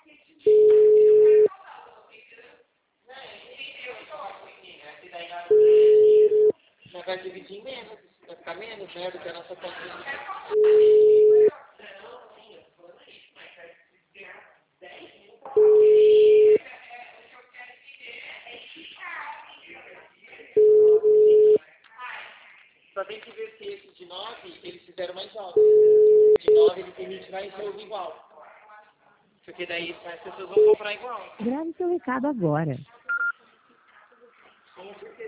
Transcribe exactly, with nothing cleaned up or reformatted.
Já vai dividir menos, vai ficar menos, né, do que a nossa conta. Só tem que ver se esse de nove, eles fizeram mais alto. De nove, ele permite mais jogo igual. Porque daí as pessoas vão comprar igual. Grave seu recado agora.